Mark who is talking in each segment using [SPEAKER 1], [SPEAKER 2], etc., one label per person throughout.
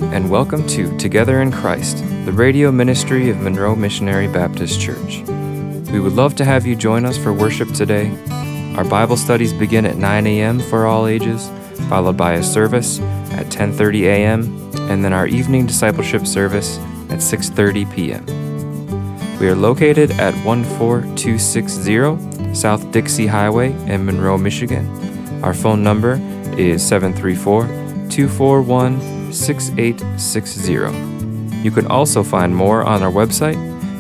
[SPEAKER 1] and welcome to Together in Christ, the radio ministry of Monroe Missionary Baptist Church. We would love to have you join us for worship today. Our Bible studies begin at 9 a.m. for all ages, followed by a service at 10:30 a.m., and then our evening discipleship service at 6:30 p.m. We are located at 14260 South Dixie Highway in Monroe, Michigan. Our phone number is 734-241-6860. You can also find more on our website,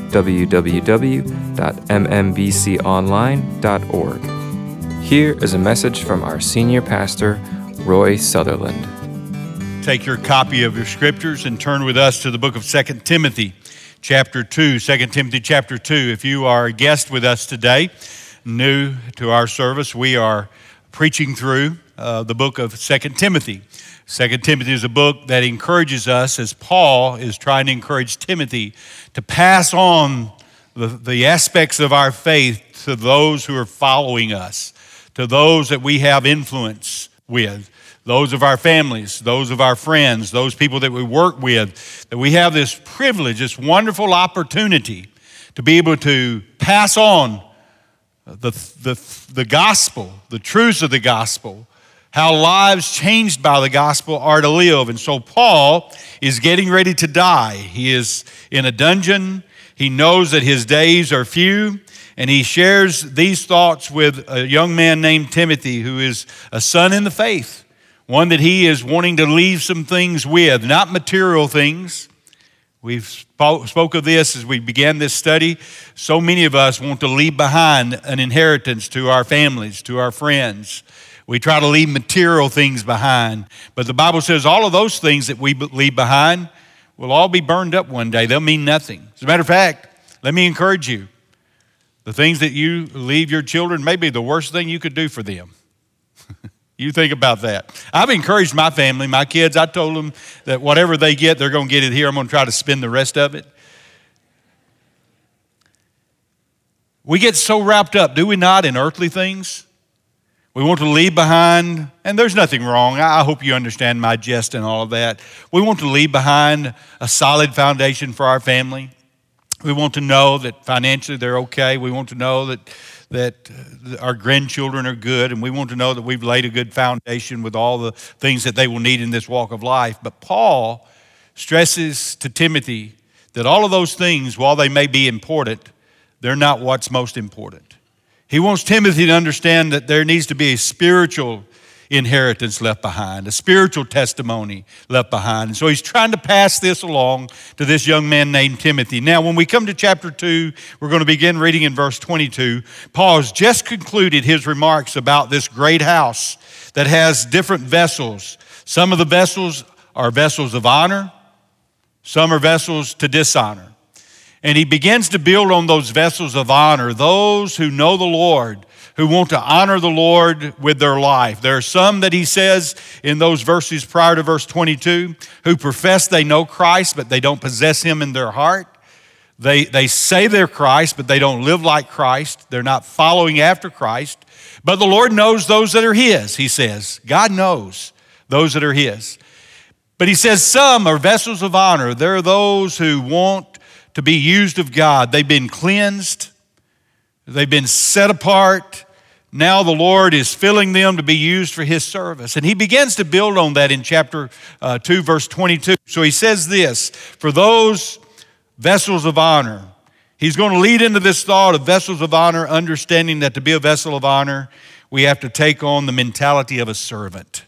[SPEAKER 1] www.mmbconline.org. Here is a message from our senior pastor, Roy Sutherland.
[SPEAKER 2] Take your copy of your scriptures and turn with us to the book of 2 Timothy, chapter 2. 2 Timothy, chapter 2. If you are a guest with us today, new to our service, we are preaching through the book of 2 Timothy. 2 Timothy is a book that encourages us, as Paul is trying to encourage Timothy, to pass on the aspects of our faith to those who are following us, to those that we have influence with, those of our families, those of our friends, those people that we work with, that we have this privilege, this wonderful opportunity to be able to pass on the gospel, the truths of the gospel, how lives changed by the gospel are to live. And so Paul is getting ready to die. He is in a dungeon. He knows that his days are few, and he shares these thoughts with a young man named Timothy, who is a son in the faith, one that he is wanting to leave some things with, not material things. We've spoke of this as we began this study. So many of us want to leave behind an inheritance to our families, to our friends. We try to leave material things behind. But the Bible says all of those things that we leave behind will all be burned up one day. They'll mean nothing. As a matter of fact, let me encourage you. The things that you leave your children may be the worst thing you could do for them. You think about that. I've encouraged my family, my kids. I told them that whatever they get, they're going to get it here. I'm going to try to spend the rest of it. We get so wrapped up, do we not, in earthly things? We want to leave behind, and there's nothing wrong. I hope you understand my jest and all of that. We want to leave behind a solid foundation for our family. We want to know that financially they're okay. We want to know that our grandchildren are good, and we want to know that we've laid a good foundation with all the things that they will need in this walk of life. But Paul stresses to Timothy that all of those things, while they may be important, they're not what's most important. He wants Timothy to understand that there needs to be a spiritual inheritance left behind, a spiritual testimony left behind. And so he's trying to pass this along to this young man named Timothy. Now, when we come to chapter 2, we're going to begin reading in verse 22. Paul has just concluded his remarks about this great house that has different vessels. Some of the vessels are vessels of honor. Some are vessels to dishonor. And he begins to build on those vessels of honor, those who know the Lord, who want to honor the Lord with their life. There are some that he says in those verses prior to verse 22 who profess they know Christ, but they don't possess him in their heart. They say they're Christ, but they don't live like Christ. They're not following after Christ. But the Lord knows those that are his, he says. God knows those that are his. But he says some are vessels of honor. There are those who want to be used of God. They've been cleansed. They've been set apart. Now the Lord is filling them to be used for his service. And he begins to build on that in chapter 2, verse 22. So he says this, for those vessels of honor, he's going to lead into this thought of vessels of honor, understanding that to be a vessel of honor, we have to take on the mentality of a servant.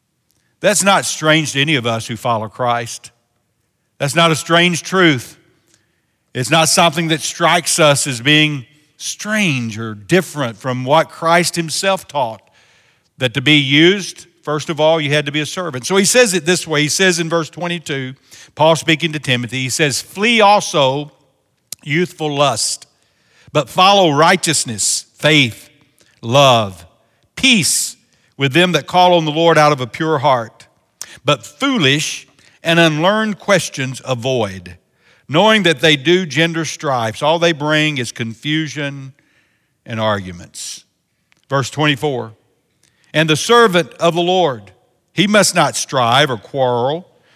[SPEAKER 2] That's not strange to any of us who follow Christ. That's not a strange truth. It's not something that strikes us as being strange or different from what Christ himself taught, that to be used, first of all, you had to be a servant. So he says it this way. He says in verse 22, Paul speaking to Timothy, he says, flee also youthful lust, but follow righteousness, faith, love, peace with them that call on the Lord out of a pure heart. But foolish and unlearned questions avoid, knowing that they do gender strifes. All they bring is confusion and arguments. Verse 24, and the servant of the Lord, he must not strive or quarrel,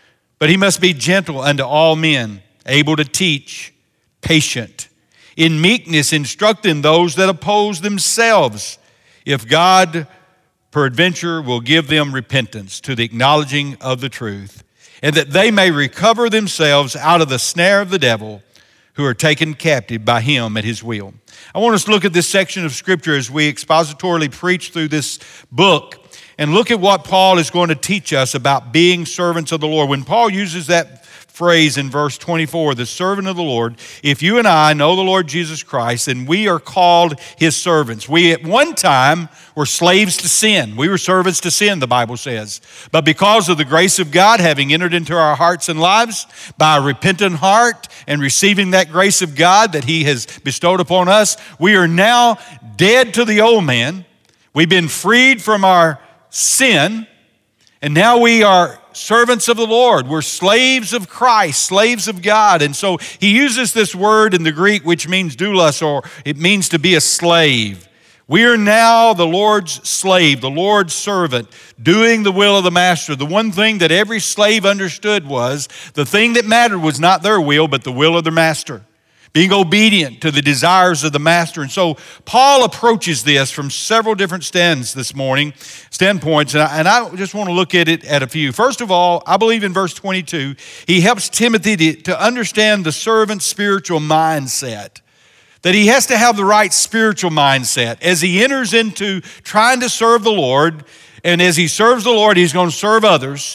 [SPEAKER 2] But he must be gentle unto all men, able to teach, patient, in meekness instructing those that oppose themselves, if God peradventure will give them repentance to the acknowledging of the truth, and that they may recover themselves out of the snare of the devil, who are taken captive by him at his will. I want us to look at this section of Scripture as we expositorily preach through this book and look at what Paul is going to teach us about being servants of the Lord. When Paul uses that phrase in verse 24, the servant of the Lord, if you and I know the Lord Jesus Christ, then we are called his servants. We at one time were slaves to sin. We were servants to sin, the Bible says. But because of the grace of God having entered into our hearts and lives by a repentant heart and receiving that grace of God that he has bestowed upon us, we are now dead to the old man. We've been freed from our sin, and now we are servants of the Lord. We're slaves of Christ, slaves of God. And so he uses this word in the Greek, which means doulos, or it means to be a slave. We are now the Lord's slave, the Lord's servant, doing the will of the master. The one thing that every slave understood was the thing that mattered was not their will, but the will of their master, being obedient to the desires of the master. And so Paul approaches this from several different standpoints, and I just want to look at it at a few. First of all, I believe in verse 22, he helps Timothy to understand the servant's spiritual mindset, that he has to have the right spiritual mindset as he enters into trying to serve the Lord, and as he serves the Lord, he's going to serve others.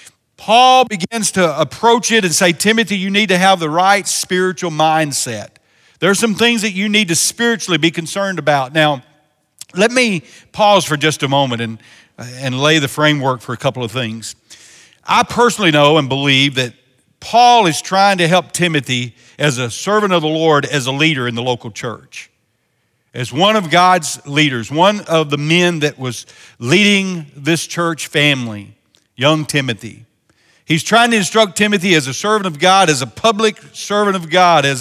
[SPEAKER 2] Paul begins to approach it and say, Timothy, you need to have the right spiritual mindset. There are some things that you need to spiritually be concerned about. Now, let me pause for just a moment and lay the framework for a couple of things. I personally know and believe that Paul is trying to help Timothy as a servant of the Lord, as a leader in the local church, as one of God's leaders, one of the men that was leading this church family, young Timothy. He's trying to instruct Timothy as a servant of God, as a public servant of God, as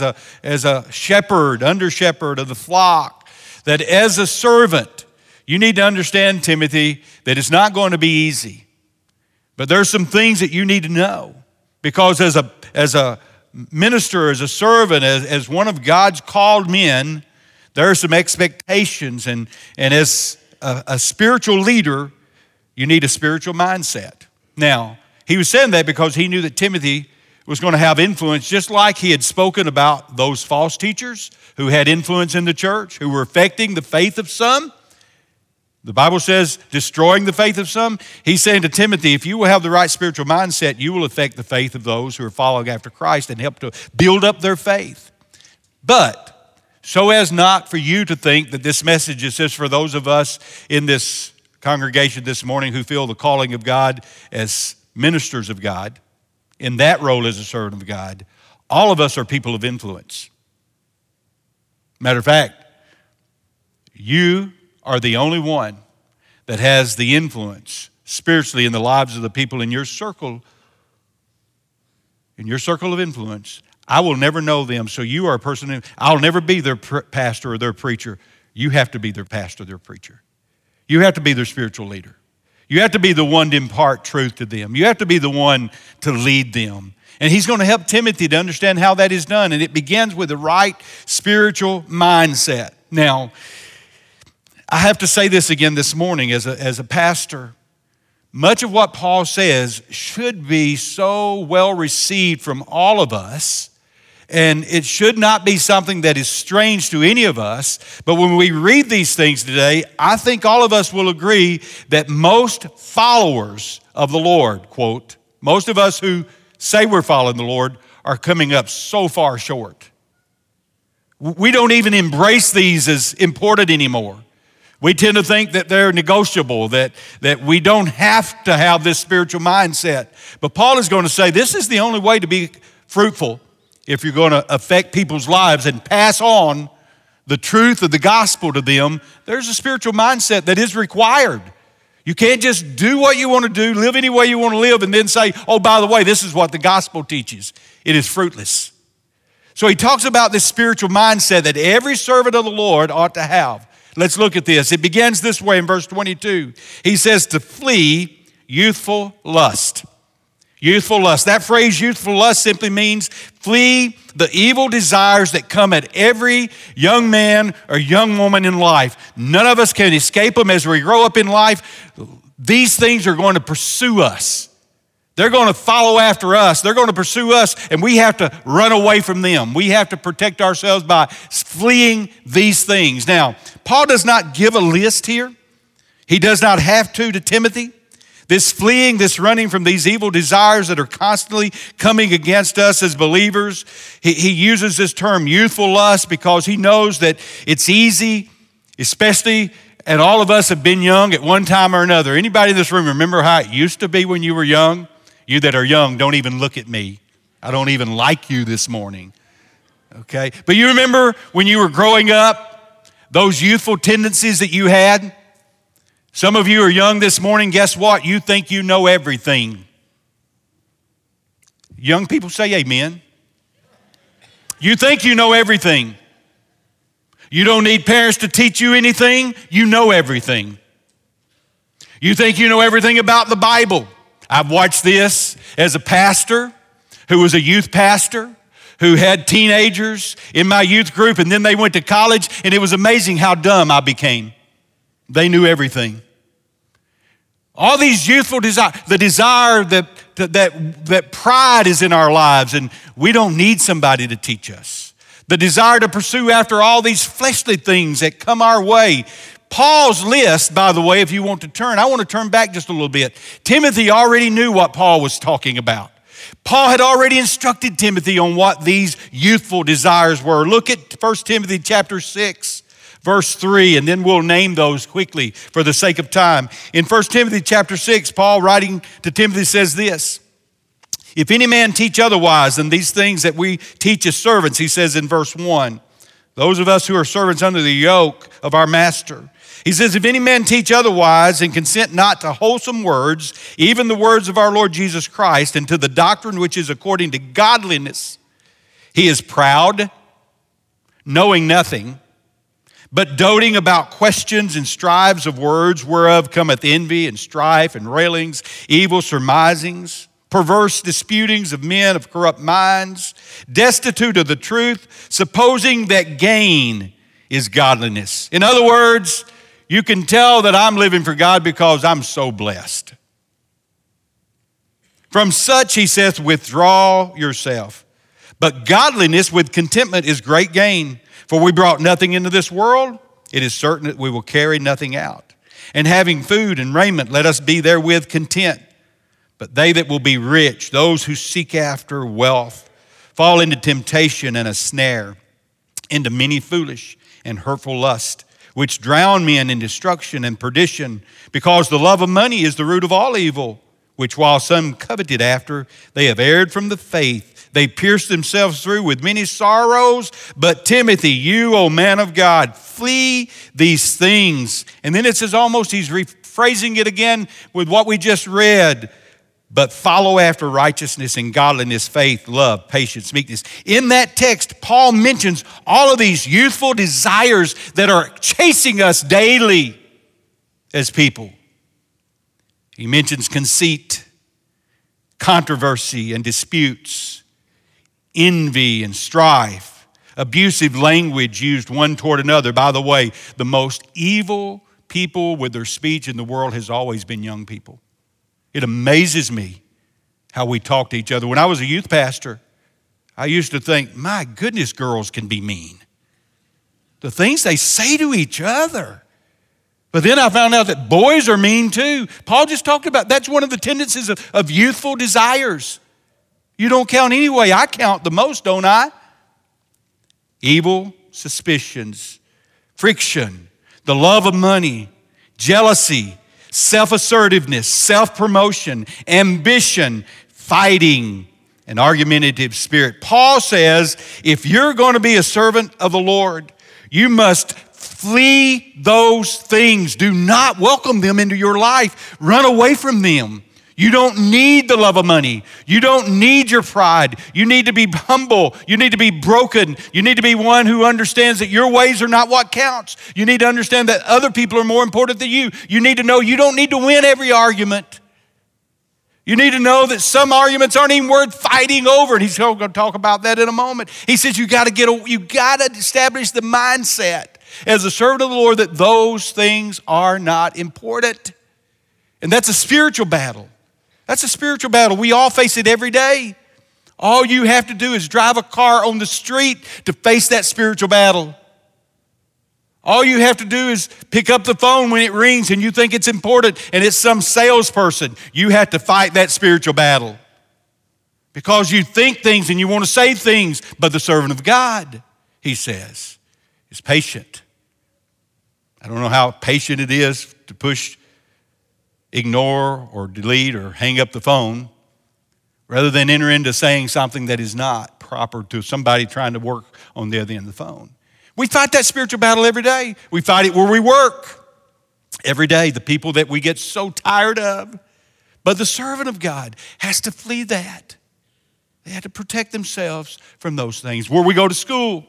[SPEAKER 2] a shepherd, under shepherd of the flock, that as a servant, you need to understand, Timothy, that it's not going to be easy. But there's some things that you need to know, because as a minister, as a servant, as one of God's called men, there are some expectations, and as a spiritual leader, you need a spiritual mindset. Now, he was saying that because he knew that Timothy was going to have influence, just like he had spoken about those false teachers who had influence in the church, who were affecting the faith of some. The Bible says destroying the faith of some. He's saying to Timothy, if you will have the right spiritual mindset, you will affect the faith of those who are following after Christ and help to build up their faith. But so as not for you to think that this message is just for those of us in this congregation this morning who feel the calling of God as ministers of God, in that role as a servant of God. All of us are people of influence. Matter of fact, you are the only one that has the influence spiritually in the lives of the people in your circle of influence. I will never know them, so you are a person, I'll never be their pastor or their preacher. You have to be their pastor, their preacher. You have to be their spiritual leader. You have to be the one to impart truth to them. You have to be the one to lead them. And he's going to help Timothy to understand how that is done. And it begins with the right spiritual mindset. Now, I have to say this again this morning as a pastor. Much of what Paul says should be so well received from all of us, and it should not be something that is strange to any of us. But when we read these things today, I think all of us will agree that most followers of the Lord, quote, most of us who say we're following the Lord are coming up so far short. We don't even embrace these as important anymore. We tend to think that they're negotiable, that we don't have to have this spiritual mindset. But Paul is going to say this is the only way to be fruitful if you're going to affect people's lives and pass on the truth of the gospel to them. There's a spiritual mindset that is required. You can't just do what you want to do, live any way you want to live, and then say, oh, by the way, this is what the gospel teaches. It is fruitless. So he talks about this spiritual mindset that every servant of the Lord ought to have. Let's look at this. It begins this way in verse 22. He says to flee youthful lust. Youthful lust. That phrase, youthful lust, simply means flee the evil desires that come at every young man or young woman in life. None of us can escape them as we grow up in life. These things are going to pursue us. They're going to follow after us. They're going to pursue us, and we have to run away from them. We have to protect ourselves by fleeing these things. Now, Paul does not give a list here. He does not have to Timothy. This fleeing, this running from these evil desires that are constantly coming against us as believers, he uses this term youthful lust because he knows that it's easy, especially, and all of us have been young at one time or another. Anybody in this room remember how it used to be when you were young? You that are young, don't even look at me. I don't even like you this morning, okay? But you remember when you were growing up, those youthful tendencies that you had? Some of you are young this morning, guess what? You think you know everything. Young people say amen. You think you know everything. You don't need parents to teach you anything. You know everything. You think you know everything about the Bible. I've watched this as a pastor who was a youth pastor who had teenagers in my youth group, and then they went to college, and it was amazing how dumb I became. They knew everything. All these youthful desires, the desire that pride is in our lives, and we don't need somebody to teach us. The desire to pursue after all these fleshly things that come our way. Paul's list, by the way, if you want to turn, I want to turn back just a little bit. Timothy already knew what Paul was talking about. Paul had already instructed Timothy on what these youthful desires were. Look at 1 Timothy chapter 6, verse 3, and then we'll name those quickly for the sake of time. In 1 Timothy chapter 6, Paul writing to Timothy says this, if any man teach otherwise than these things that we teach as servants, he says in verse 1, those of us who are servants under the yoke of our master, he says, if any man teach otherwise and consent not to wholesome words, even the words of our Lord Jesus Christ, and to the doctrine which is according to godliness, he is proud, knowing nothing, but doting about questions and strives of words, whereof cometh envy and strife and railings, evil surmisings, perverse disputings of men of corrupt minds, destitute of the truth, supposing that gain is godliness. In other words, you can tell that I'm living for God because I'm so blessed. From such, he saith, withdraw yourself. But godliness with contentment is great gain. For we brought nothing into this world, it is certain that we will carry nothing out. And having food and raiment, let us be therewith content. But they that will be rich, those who seek after wealth, fall into temptation and a snare, into many foolish and hurtful lusts, which drown men in destruction and perdition, because the love of money is the root of all evil, which while some coveted after, they have erred from the faith. They pierced themselves through with many sorrows. But Timothy, you, O man of God, flee these things. And then it says almost, he's rephrasing it again with what we just read. But follow after righteousness and godliness, faith, love, patience, meekness. In that text, Paul mentions all of these youthful desires that are chasing us daily as people. He mentions conceit, controversy and disputes, envy and strife, abusive language used one toward another. By the way, the most evil people with their speech in the world has always been young people. It amazes me how we talk to each other. When I was a youth pastor, I used to think, my goodness, girls can be mean. The things they say to each other. But then I found out that boys are mean too. Paul just talked about, that's one of the tendencies of youthful desires. You don't count anyway. I count the most, don't I? Evil suspicions, friction, the love of money, jealousy, self-assertiveness, self-promotion, ambition, fighting, an argumentative spirit. Paul says, if you're going to be a servant of the Lord, you must flee those things. Do not welcome them into your life. Run away from them. You don't need the love of money. You don't need your pride. You need to be humble. You need to be broken. You need to be one who understands that your ways are not what counts. You need to understand that other people are more important than you. You need to know you don't need to win every argument. You need to know that some arguments aren't even worth fighting over. And he's going to talk about that in a moment. He says you got to establish the mindset as a servant of the Lord that those things are not important. And that's a spiritual battle. That's a spiritual battle. We all face it every day. All you have to do is drive a car on the street to face that spiritual battle. All you have to do is pick up the phone when it rings and you think it's important and it's some salesperson. You have to fight that spiritual battle because you think things and you want to say things. But the servant of God, he says, is patient. I don't know how patient it is to push, ignore, or delete, or hang up the phone rather than enter into saying something that is not proper to somebody trying to work on the other end of the phone. We fight that spiritual battle every day. We fight it where we work every day, the people that we get so tired of. But the servant of God has to flee that. They have to protect themselves from those things. Where we go to school,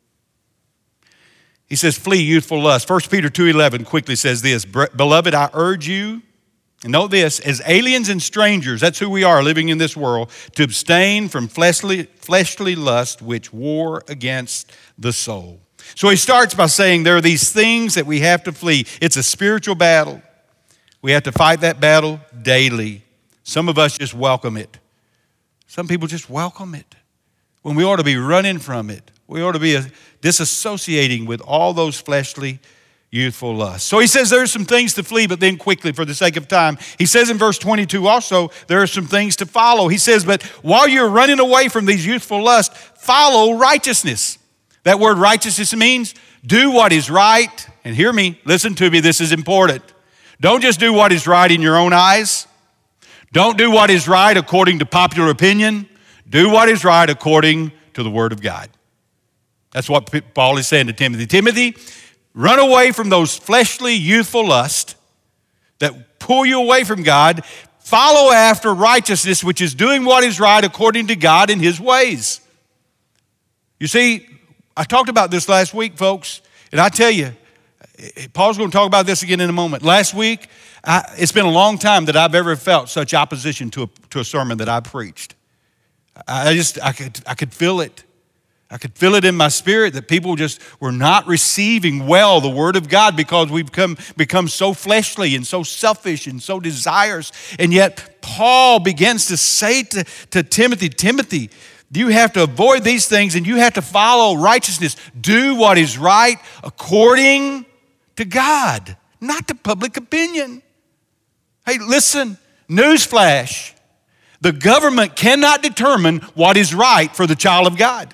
[SPEAKER 2] he says, flee youthful lust. 1 Peter 2:11 quickly says this, beloved, I urge you, and note this, as aliens and strangers, that's who we are living in this world, to abstain from fleshly lust which war against the soul. So he starts by saying there are these things that we have to flee. It's a spiritual battle. We have to fight that battle daily. Some of us just welcome it. Some people just welcome it when we ought to be running from it. We ought to be disassociating with all those fleshly, youthful lusts. So he says there are some things to flee, but then quickly, for the sake of time, he says in verse 22 also, there are some things to follow. He says, but while you're running away from these youthful lusts, follow righteousness. That word righteousness means do what is right. And hear me, listen to me, this is important. Don't just do what is right in your own eyes. Don't do what is right according to popular opinion. Do what is right according to the Word of God. That's what Paul is saying to Timothy. Timothy, run away from those fleshly, youthful lusts that pull you away from God. Follow after righteousness, which is doing what is right according to God and His ways. You see, I talked about this last week, folks, and I tell you, Paul's going to talk about this again in a moment. Last week, it's been a long time that I've ever felt such opposition to a sermon that I preached. I could feel it. I could feel it in my spirit that people just were not receiving well the Word of God because we've become so fleshly and so selfish and so desirous. And yet Paul begins to say to Timothy, Timothy, you have to avoid these things and you have to follow righteousness. Do what is right according to God, not to public opinion. Hey, listen, newsflash. The government cannot determine what is right for the child of God.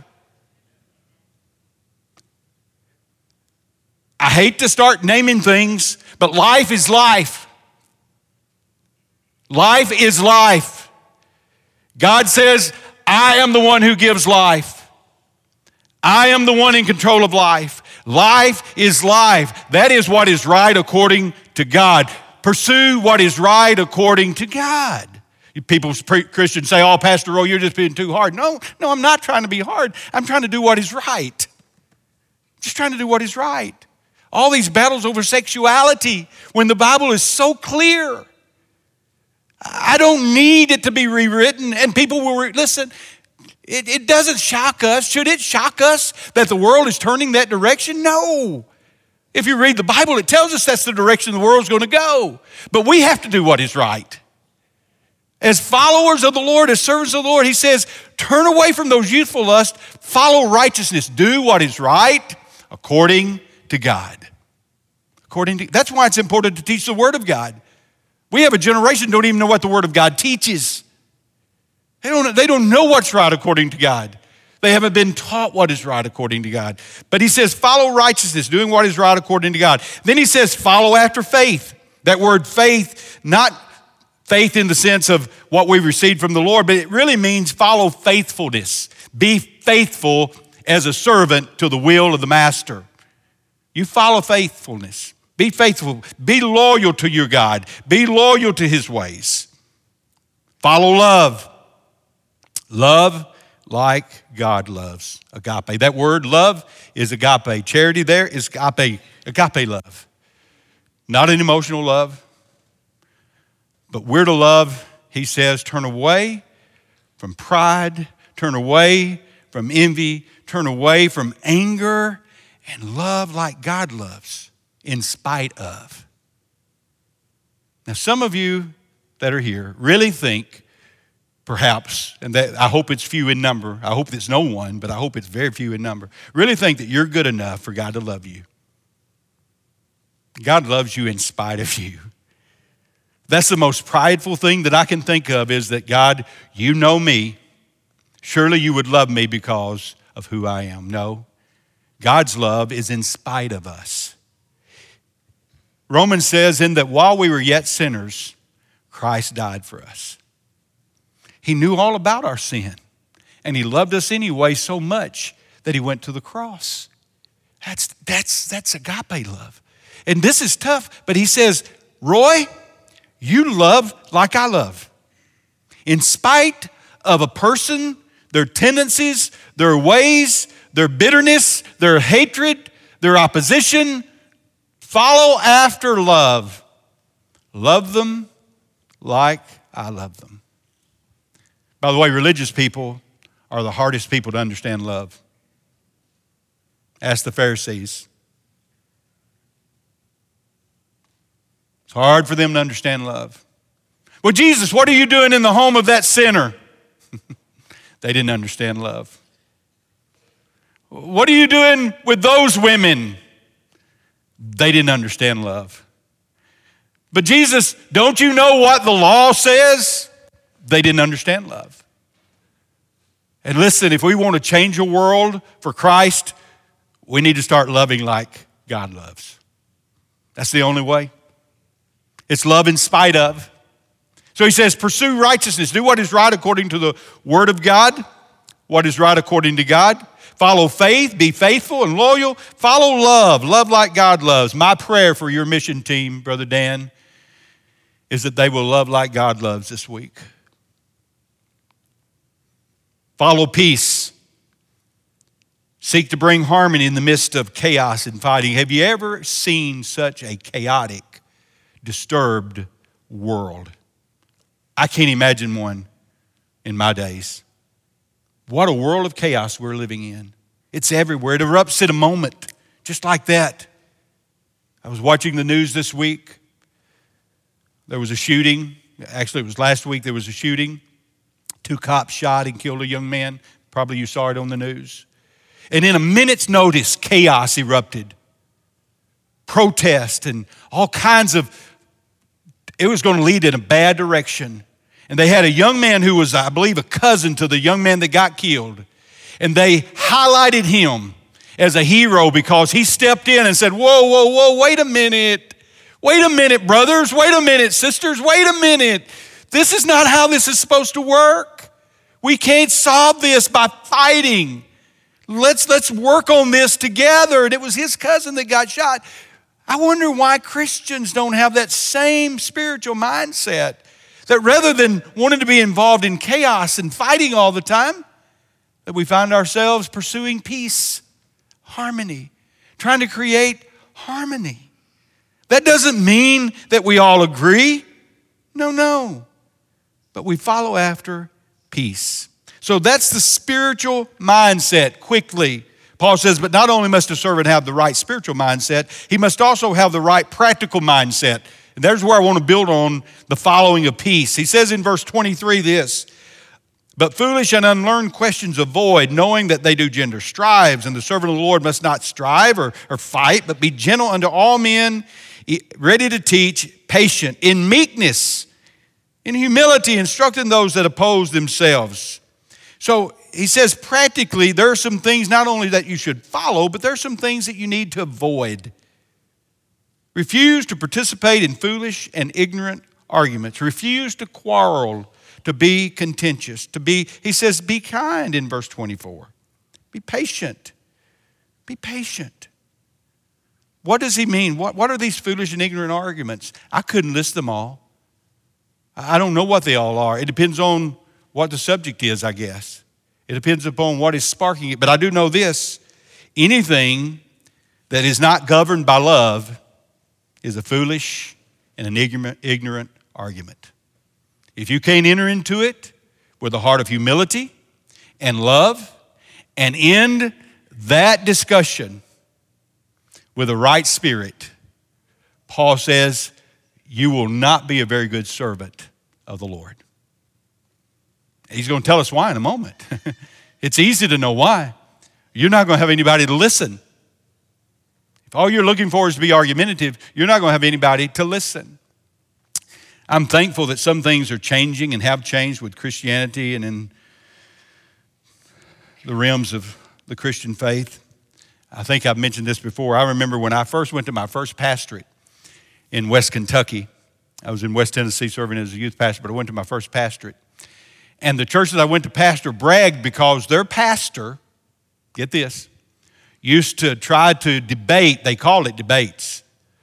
[SPEAKER 2] I hate to start naming things, but life is life. Life is life. God says, I am the one who gives life. I am the one in control of life. Life is life. That is what is right according to God. Pursue what is right according to God. People, Christians say, oh, Pastor Rowe, you're just being too hard. No, I'm not trying to be hard. I'm trying to do what is right. Just trying to do what is right. All these battles over sexuality, when the Bible is so clear. I don't need it to be rewritten. And people will, listen, it doesn't shock us. Should it shock us that the world is turning that direction? No. If you read the Bible, it tells us that's the direction the world's going to go. But we have to do what is right. As followers of the Lord, as servants of the Lord, he says, turn away from those youthful lusts, follow righteousness, do what is right according to God. That's why it's important to teach the Word of God. We have a generation that don't even know what the Word of God teaches. They don't know what's right according to God. They haven't been taught what is right according to God. But he says, follow righteousness, doing what is right according to God. Then he says, follow after faith. That word faith, not faith in the sense of what we've received from the Lord, but it really means follow faithfulness. Be faithful as a servant to the will of the master. You follow faithfulness. Be faithful. Be loyal to your God. Be loyal to His ways. Follow love. Love like God loves. Agape. That word love is agape. Charity there is agape love. Not an emotional love, but we're to love he says, turn away from pride, turn away from envy, turn away from anger, and love like God loves in spite of. Now, some of you that are here really think, perhaps, and that I hope it's few in number, I hope it's no one, but I hope it's very few in number, really think that you're good enough for God to love you. God loves you in spite of you. That's the most prideful thing that I can think of, is that God, you know me. Surely you would love me because of who I am. No, God's love is in spite of us. Romans says, in that while we were yet sinners, Christ died for us. He knew all about our sin, and he loved us anyway so much that he went to the cross. That's agape love. And this is tough, but he says, Roy, you love like I love. In spite of a person, their tendencies, their ways, their bitterness, their hatred, their opposition, follow after love. Love them like I love them. By the way, religious people are the hardest people to understand love. Ask the Pharisees. It's hard for them to understand love. Well, Jesus, what are you doing in the home of that sinner? They didn't understand love. What are you doing with those women? They didn't understand love. But Jesus, don't you know what the law says? They didn't understand love. And listen, if we want to change a world for Christ, we need to start loving like God loves. That's the only way. It's love in spite of. So he says, pursue righteousness. Do what is right according to the word of God. What is right according to God. Follow faith. Be faithful and loyal. Follow love. Love like God loves. My prayer for your mission team, Brother Dan, is that they will love like God loves this week. Follow peace. Seek to bring harmony in the midst of chaos and fighting. Have you ever seen such a chaotic, disturbed world? I can't imagine one in my days. What a world of chaos we're living in. It's everywhere. It erupts in a moment, just like that. I was watching the news this week. There was a shooting. Actually, it was last week there was a shooting. 2 cops shot and killed a young man. Probably you saw it on the news. And in a minute's notice, chaos erupted. Protest and all kinds of, it was going to lead in a bad direction. And they had a young man who was, I believe, a cousin to the young man that got killed. And they highlighted him as a hero because he stepped in and said, whoa, wait a minute. Wait a minute, brothers. Wait a minute, sisters. Wait a minute. This is not how this is supposed to work. We can't solve this by fighting. Let's work on this together. And it was his cousin that got shot. I wonder why Christians don't have that same spiritual mindset, that rather than wanting to be involved in chaos and fighting all the time, that we find ourselves pursuing peace, harmony, trying to create harmony. That doesn't mean that we all agree. No. But we follow after peace. So that's the spiritual mindset. Quickly, Paul says, but not only must a servant have the right spiritual mindset, he must also have the right practical mindset. And there's where I want to build on the following of peace. He says in verse 23 this, but foolish and unlearned questions avoid, knowing that they do gender strives, and the servant of the Lord must not strive or fight, but be gentle unto all men, ready to teach, patient, in meekness, in humility, instructing those that oppose themselves. So he says practically there are some things not only that you should follow, but there are some things that you need to avoid. Refuse to participate in foolish and ignorant arguments. Refuse to quarrel, to be contentious, he says, be kind in verse 24. Be patient. Be patient. What does he mean? What are these foolish and ignorant arguments? I couldn't list them all. I don't know what they all are. It depends on what the subject is, I guess. It depends upon what is sparking it. But I do know this. Anything that is not governed by love is a foolish and an ignorant argument. if you can't enter into it with a heart of humility and love and end that discussion with a right spirit, Paul says, you will not be a very good servant of the Lord. He's going to tell us why in a moment. It's easy to know why. You're not going to have anybody to listen. If all you're looking for is to be argumentative, you're not going to have anybody to listen. I'm thankful that some things are changing and have changed with Christianity and in the realms of the Christian faith. I think I've mentioned this before. I remember when I first went to my first pastorate in West Kentucky. I was in West Tennessee serving as a youth pastor, but I went to my first pastorate. And the church that I went to pastor bragged because their pastor, get this, used to try to debate, they called it debates,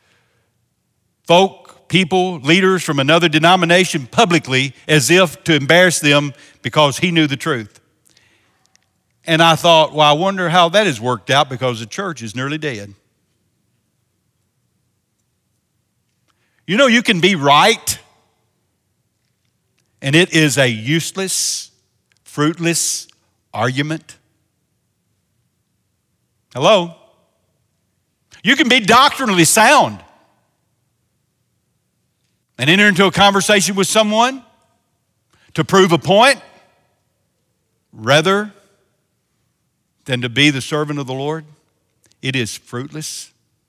[SPEAKER 2] folk, people, leaders from another denomination publicly as if to embarrass them because he knew the truth. And I thought, well, I wonder how that has worked out because the church is nearly dead. You know, you can be right, and it is a useless, fruitless argument. Hello? You can be doctrinally sound and enter into a conversation with someone to prove a point rather than to be the servant of the Lord. It is fruitless.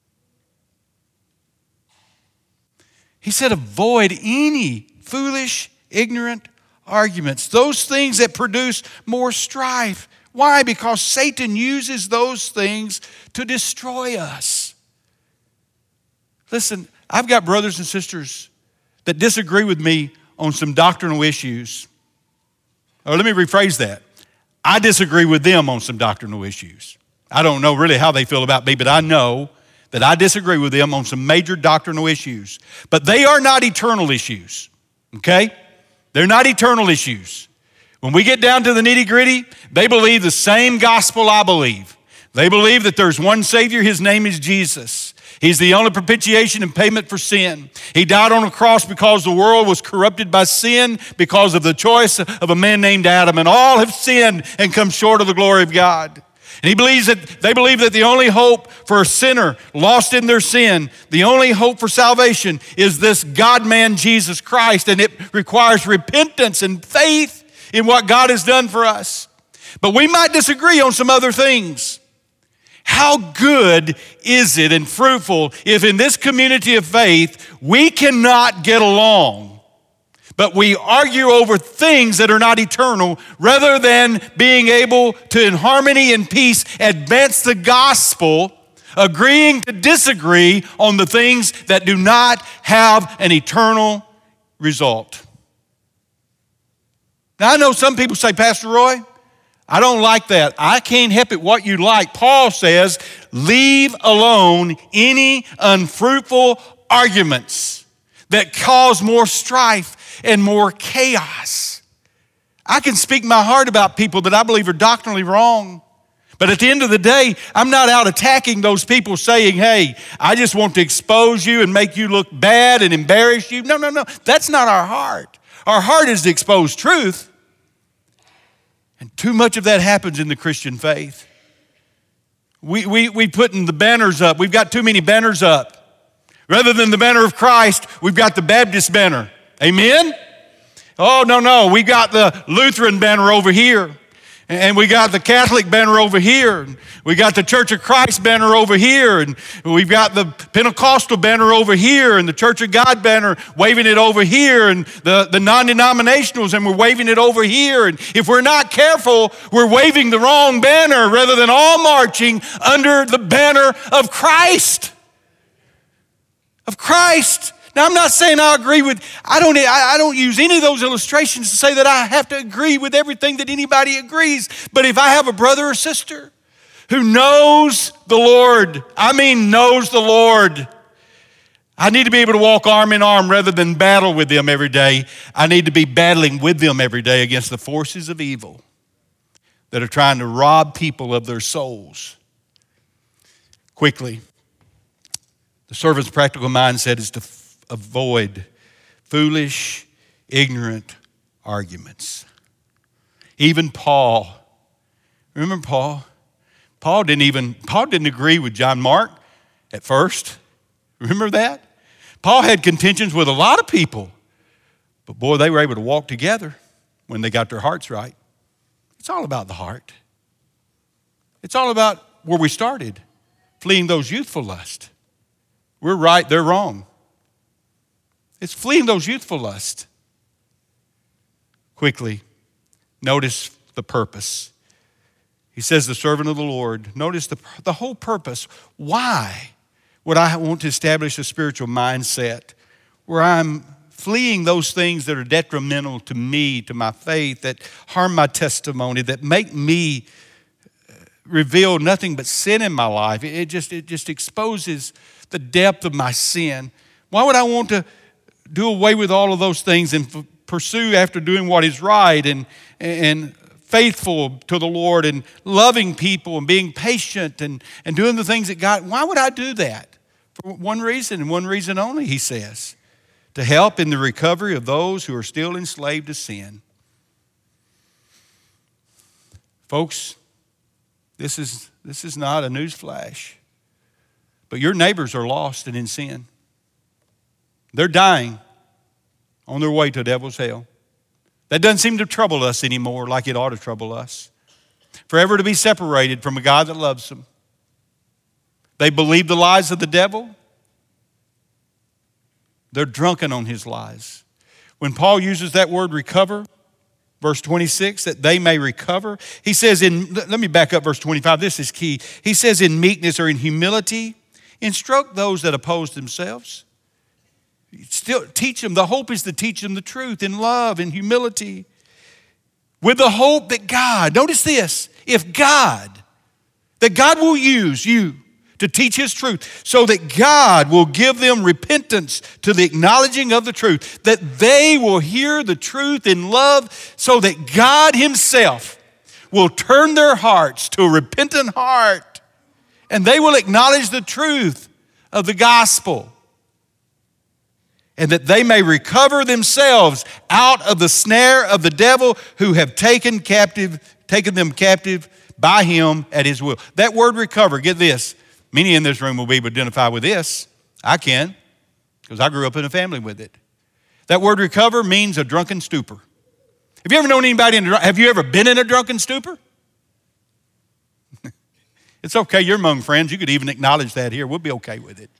[SPEAKER 2] He said, avoid any foolish, ignorant arguments, those things that produce more strife. Why? Because Satan uses those things to destroy us. Listen, I've got brothers and sisters that disagree with me on some doctrinal issues. Or let me rephrase that. I disagree with them on some doctrinal issues. I don't know really how they feel about me, but I know that I disagree with them on some major doctrinal issues. But they are not eternal issues, okay? They're not eternal issues. When we get down to the nitty-gritty, they believe the same gospel I believe. They believe that there's one Savior, his name is Jesus. He's the only propitiation and payment for sin. He died on a cross because the world was corrupted by sin because of the choice of a man named Adam, and all have sinned and come short of the glory of God. And they believe that the only hope for a sinner lost in their sin, the only hope for salvation is this God-man Jesus Christ, and it requires repentance and faith in what God has done for us. But we might disagree on some other things. How good is it and fruitful if in this community of faith we cannot get along, but we argue over things that are not eternal rather than being able to, in harmony and peace, advance the gospel, agreeing to disagree on the things that do not have an eternal result. Now, I know some people say, Pastor Roy, I don't like that. I can't help it what you like. Paul says, leave alone any unfruitful arguments that cause more strife and more chaos. I can speak my heart about people that I believe are doctrinally wrong. But at the end of the day, I'm not out attacking those people saying, hey, I just want to expose you and make you look bad and embarrass you. No. That's not our heart. Our heart is to expose truth. And too much of that happens in the Christian faith. We putting the banners up. We've got too many banners up. Rather than the banner of Christ, we've got the Baptist banner. Amen? Oh, no. We got the Lutheran banner over here. And we got the Catholic banner over here. We got the Church of Christ banner over here. And we've got the Pentecostal banner over here. And the Church of God banner waving it over here. And the non-denominationals, and we're waving it over here. And if we're not careful, we're waving the wrong banner rather than all marching under the banner of Christ. Of Christ. Now, I'm not saying I agree with, I don't use any of those illustrations to say that I have to agree with everything that anybody agrees. But if I have a brother or sister who knows the Lord, knows the Lord, I need to be able to walk arm in arm rather than battle with them every day. I need to be battling with them every day against the forces of evil that are trying to rob people of their souls. Quickly, the servant's practical mindset is to avoid foolish, ignorant arguments. Even Paul, remember Paul? Paul didn't agree with John Mark at first. Remember that? Paul had contentions with a lot of people, but boy, they were able to walk together when they got their hearts right. It's all about the heart. It's all about where we started, fleeing those youthful lusts. We're right, they're wrong. It's fleeing those youthful lusts. Quickly, notice the purpose. He says, the servant of the Lord. Notice the whole purpose. Why would I want to establish a spiritual mindset where I'm fleeing those things that are detrimental to me, to my faith, that harm my testimony, that make me reveal nothing but sin in my life? It just exposes the depth of my sin. Why would I want to do away with all of those things and pursue after doing what is right and faithful to the Lord and loving people and being patient and doing the things that God? Why would I do that? For one reason and one reason only, he says, to help in the recovery of those who are still enslaved to sin. Folks, this is not a news flash, but your neighbors are lost and in sin. They're dying on their way to the devil's hell. That doesn't seem to trouble us anymore like it ought to trouble us. Forever to be separated from a God that loves them. They believe the lies of the devil. They're drunken on his lies. When Paul uses that word recover, verse 26, that they may recover, he says let me back up verse 25, this is key. He says in meekness or in humility, instruct those that oppose themselves. Still teach them. The hope is to teach them the truth in love and humility. With the hope that God, notice this, that God will use you to teach his truth so that God will give them repentance to the acknowledging of the truth, that they will hear the truth in love so that God himself will turn their hearts to a repentant heart and they will acknowledge the truth of the gospel, and that they may recover themselves out of the snare of the devil who have taken them captive by him at his will. That word recover, get this. Many in this room will be able to identify with this. I can, because I grew up in a family with it. That word recover means a drunken stupor. Have you ever known anybody have you ever been in a drunken stupor? It's okay, you're among friends. You could even acknowledge that here. We'll be okay with it.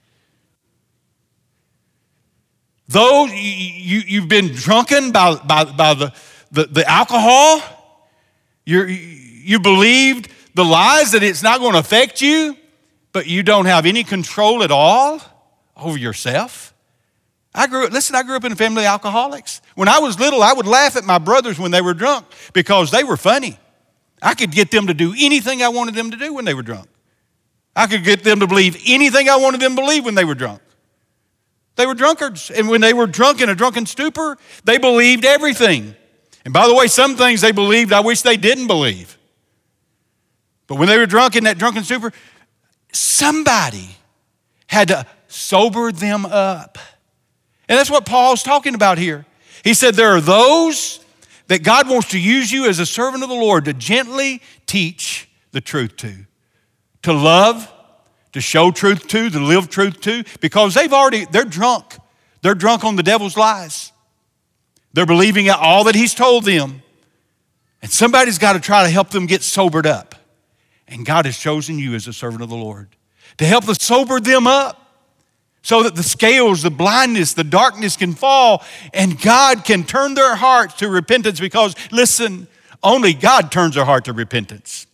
[SPEAKER 2] Though you've been drunken by the alcohol, you believed the lies that it's not going to affect you, but you don't have any control at all over yourself. I grew up in a family of alcoholics. When I was little, I would laugh at my brothers when they were drunk because they were funny. I could get them to do anything I wanted them to do when they were drunk. I could get them to believe anything I wanted them to believe when they were drunk. They were drunkards, and when they were drunk in a drunken stupor, they believed everything. And by the way, some things they believed I wish they didn't believe. But when they were drunk in that drunken stupor, somebody had to sober them up. And that's what Paul's talking about here. He said there are those that God wants to use you as a servant of the Lord to gently teach the truth to love, to show truth to live truth to, because they're drunk. They're drunk on the devil's lies. They're believing all that he's told them. And somebody's got to try to help them get sobered up. And God has chosen you as a servant of the Lord to help us sober them up so that the scales, the blindness, the darkness can fall and God can turn their hearts to repentance, because, listen, only God turns their heart to repentance.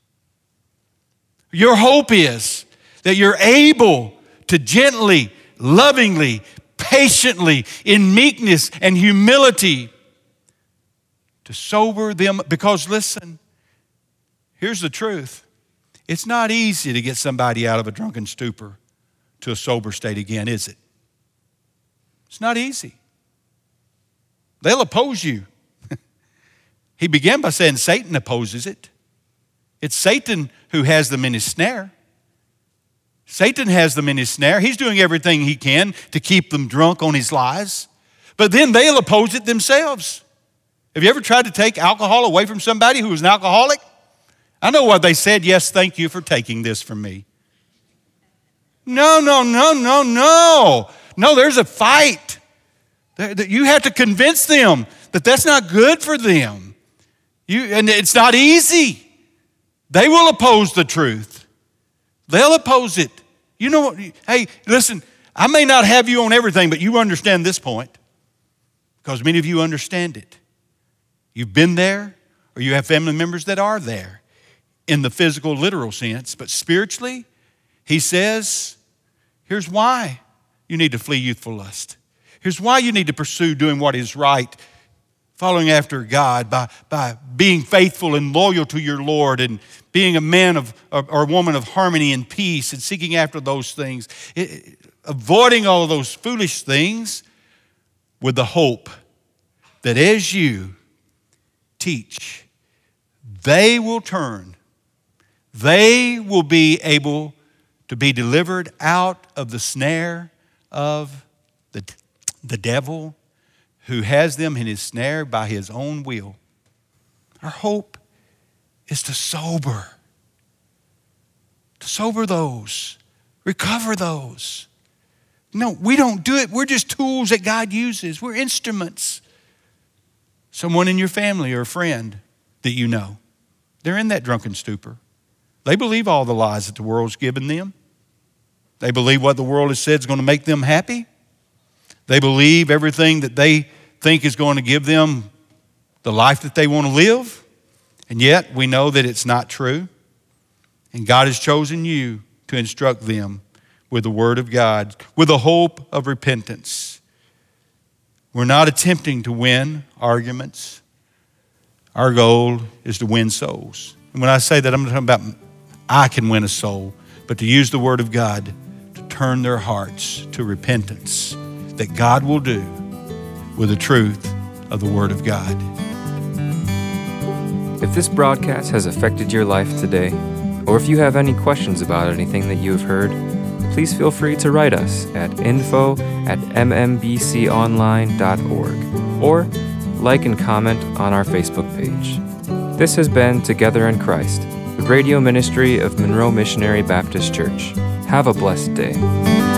[SPEAKER 2] Your hope is that you're able to gently, lovingly, patiently, in meekness and humility to sober them. Because listen, here's the truth. It's not easy to get somebody out of a drunken stupor to a sober state again, is it? It's not easy. They'll oppose you. He began by saying Satan opposes it. It's Satan who has them in his snare. Satan has them in his snare. He's doing everything he can to keep them drunk on his lies. But then they'll oppose it themselves. Have you ever tried to take alcohol away from somebody who was an alcoholic? I know what they said. Yes, thank you for taking this from me. No. No, there's a fight. You have to convince them that that's not good for them. And it's not easy. They will oppose the truth. They'll oppose it. You know what? Hey, listen, I may not have you on everything, but you understand this point because many of you understand it. You've been there, or you have family members that are there in the physical, literal sense. But spiritually, he says, here's why you need to flee youthful lust. Here's why you need to pursue doing what is right, following after God by being faithful and loyal to your Lord and being a man or a woman of harmony and peace and seeking after those things, avoiding all of those foolish things with the hope that as you teach, they will turn. They will be able to be delivered out of the snare of the devil who has them in his snare by his own will. Our hope is to sober those, recover those. No, we don't do it. We're just tools that God uses. We're instruments. Someone in your family or a friend that you know, they're in that drunken stupor. They believe all the lies that the world's given them. They believe what the world has said is going to make them happy. They believe everything that they think is going to give them the life that they want to live. And yet we know that it's not true. And God has chosen you to instruct them with the Word of God, with the hope of repentance. We're not attempting to win arguments. Our goal is to win souls. And when I say that, I'm not talking about I can win a soul, but to use the Word of God to turn their hearts to repentance that God will do with the truth of the Word of God.
[SPEAKER 1] If this broadcast has affected your life today, or if you have any questions about anything that you have heard, please feel free to write us at info@mmbconline.org or like and comment on our Facebook page. This has been Together in Christ, the radio ministry of Monroe Missionary Baptist Church. Have a blessed day.